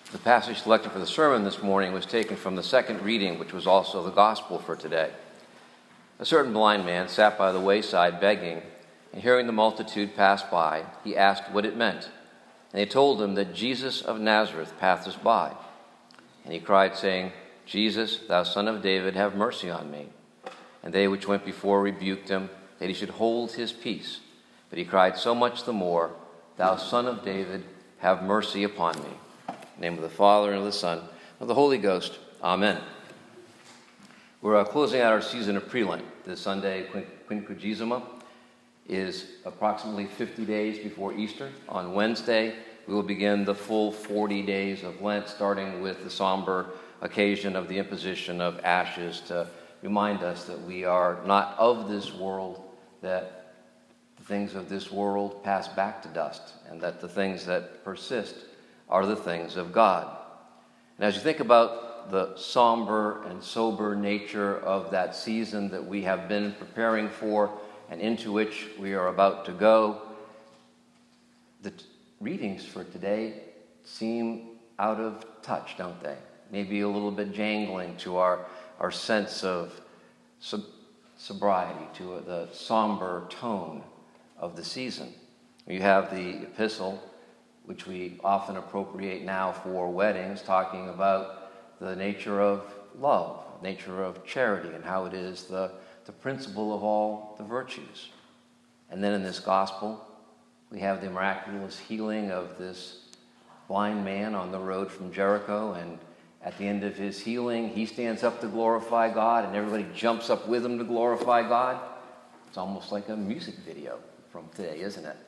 The passage selected for the sermon this morning was taken from the second reading, which was also the gospel for today. A certain blind man sat by the wayside begging, and hearing the multitude pass by, he asked what it meant. And they told him that Jesus of Nazareth passeth by. And he cried, saying, Jesus, thou son of David, have mercy on me. And they which went before rebuked him, that he should hold his peace. But he cried so much the more, Thou son of David, have mercy upon me. In the name of the Father, and of the Son, and of the Holy Ghost. Amen. We're closing out our season of pre-Lent. This Sunday, Quinquagesima, is approximately 50 days before Easter. On Wednesday, we will begin the full 40 days of Lent, starting with the somber occasion of the imposition of ashes to remind us that we are not of this world, that the things of this world pass back to dust, and that the things that persist are the things of God. And as you think about the somber and sober nature of that season that we have been preparing for and into which we are about to go, the readings for today seem out of touch, don't they? Maybe a little bit jangling to our sense of sobriety, to the somber tone of the season. You have the epistle, which we often appropriate now for weddings, talking about the nature of love, nature of charity, and how it is the principle of all the virtues. And then in this gospel, we have the miraculous healing of this blind man on the road from Jericho, and at the end of his healing, he stands up to glorify God, and everybody jumps up with him to glorify God. It's almost like a music video from today, isn't it?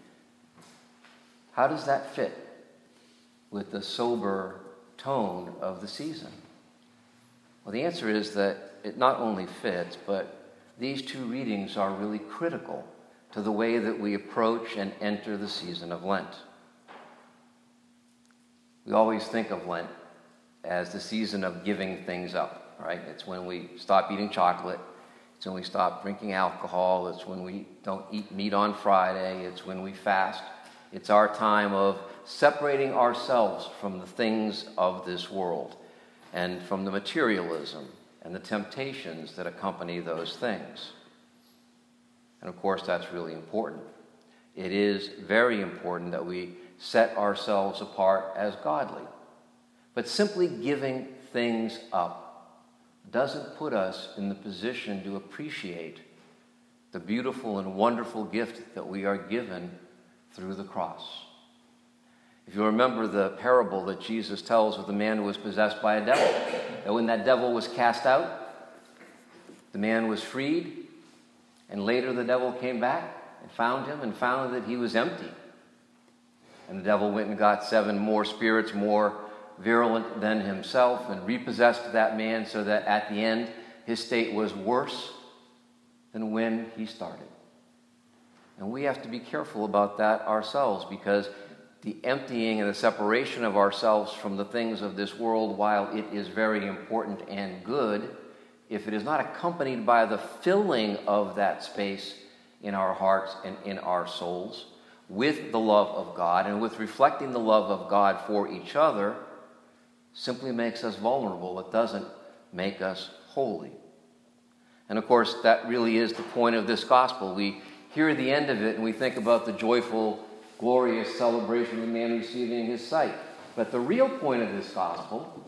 How does that fit with the sober tone of the season? Well, the answer is that it not only fits, but these two readings are really critical to the way that we approach and enter the season of Lent. We always think of Lent as the season of giving things up, right? It's when we stop eating chocolate. It's when we stop drinking alcohol. It's when we don't eat meat on Friday. It's when we fast. It's our time of separating ourselves from the things of this world and from the materialism and the temptations that accompany those things. And of course, that's really important. It is very important that we set ourselves apart as godly. But simply giving things up doesn't put us in the position to appreciate the beautiful and wonderful gift that we are given through the cross. If you remember the parable that Jesus tells of the man who was possessed by a devil, that when that devil was cast out, the man was freed, and later the devil came back and found him and found that he was empty. And the devil went and got 7 more spirits more virulent than himself and repossessed that man, so that at the end his state was worse than when he started. And we have to be careful about that ourselves, because the emptying and the separation of ourselves from the things of this world, while it is very important and good, if it is not accompanied by the filling of that space in our hearts and in our souls with the love of God and with reflecting the love of God for each other, simply makes us vulnerable. It doesn't make us holy. And of course, that really is the point of this gospel. We hear the end of it and we think about the joyful, glorious celebration of the man receiving his sight. But the real point of this gospel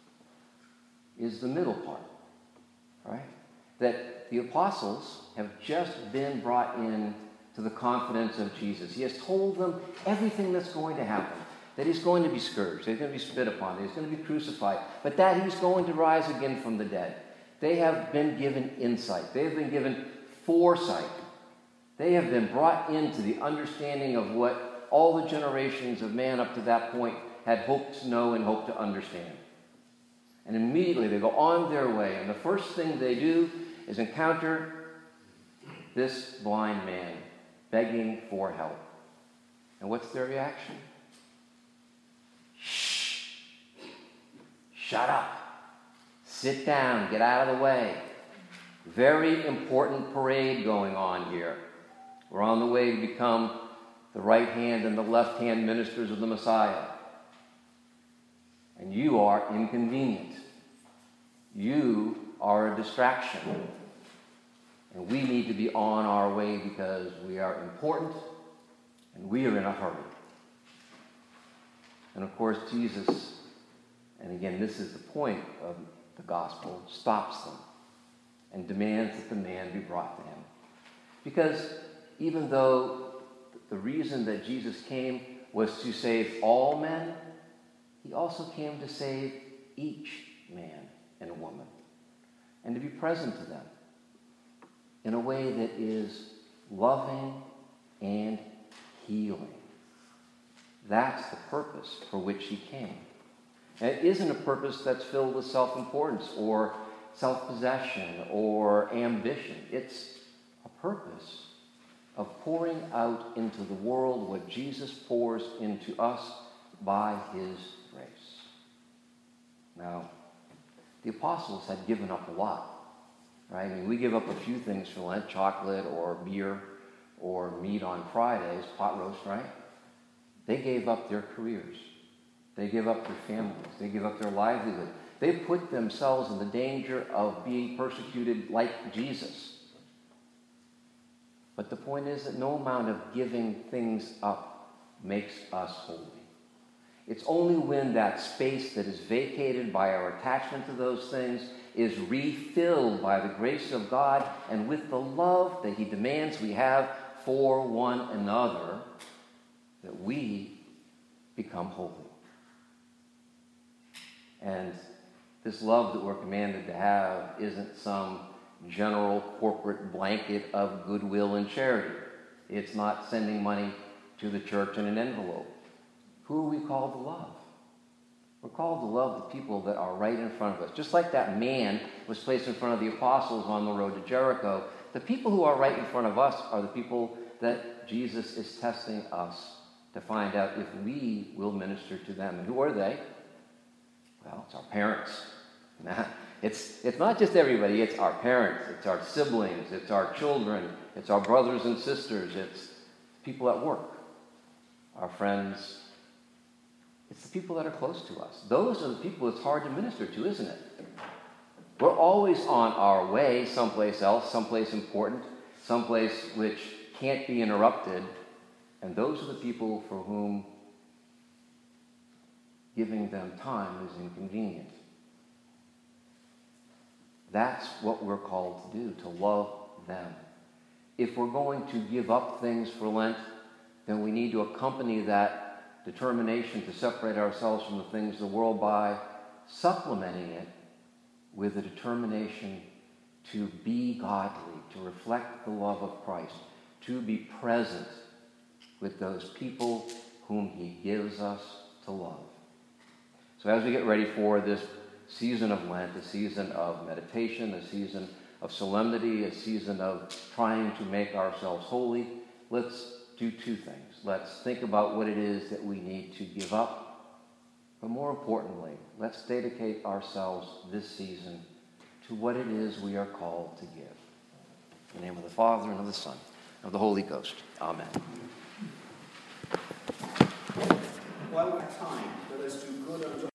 is the middle part, right? That the apostles have just been brought in to the confidence of Jesus. He has told them everything that's going to happen. That he's going to be scourged, that he's going to be spit upon, that he's going to be crucified, but that he's going to rise again from the dead. They have been given insight. They have been given foresight. They have been brought into the understanding of what all the generations of man up to that point had hoped to know and hoped to understand. And immediately they go on their way, and the first thing they do is encounter this blind man begging for help. And what's their reaction? Shh! Shut up! Sit down, get out of the way. Very important parade going on here. We're on the way to become the right hand and the left hand ministers of the Messiah. And you are inconvenient. You are a distraction. And we need to be on our way because we are important and we are in a hurry. And of course, Jesus, and again, this is the point of the gospel, stops them and demands that the man be brought to him. Because even though the reason that Jesus came was to save all men, he also came to save each man and woman and to be present to them in a way that is loving and healing. That's the purpose for which he came. And it isn't a purpose that's filled with self-importance or self-possession or ambition. It's a purpose of pouring out into the world what Jesus pours into us by his grace. Now, the apostles had given up a lot, right? I mean, we give up a few things for Lent, chocolate or beer or meat on Fridays, pot roast, right? They gave up their careers. They gave up their families. They gave up their livelihood. They put themselves in the danger of being persecuted like Jesus. But the point is that no amount of giving things up makes us holy. It's only when that space that is vacated by our attachment to those things is refilled by the grace of God and with the love that he demands we have for one another that we become holy. And this love that we're commanded to have isn't some general corporate blanket of goodwill and charity. It's not sending money to the church in an envelope. Who are we called to love? We're called to love the people that are right in front of us. Just like that man was placed in front of the apostles on the road to Jericho, the people who are right in front of us are the people that Jesus is testing us to find out if we will minister to them. And who are they? Well, it's our parents. It's not just everybody, it's our parents, it's our siblings, it's our children, it's our brothers and sisters, it's people at work, our friends. It's the people that are close to us. Those are the people it's hard to minister to, isn't it? We're always on our way someplace else, someplace important, someplace which can't be interrupted. And those are the people for whom giving them time is inconvenient. That's what we're called to do, to love them. If we're going to give up things for Lent, then we need to accompany that determination to separate ourselves from the things of the world by supplementing it with a determination to be godly, to reflect the love of Christ, to be present with those people whom he gives us to love. So as we get ready for this season of Lent, a season of meditation, a season of solemnity, a season of trying to make ourselves holy, let's do two things. Let's think about what it is that we need to give up. But more importantly, let's dedicate ourselves this season to what it is we are called to give. In the name of the Father, and of the Son, and of the Holy Ghost. Amen. One more time, let us do good unto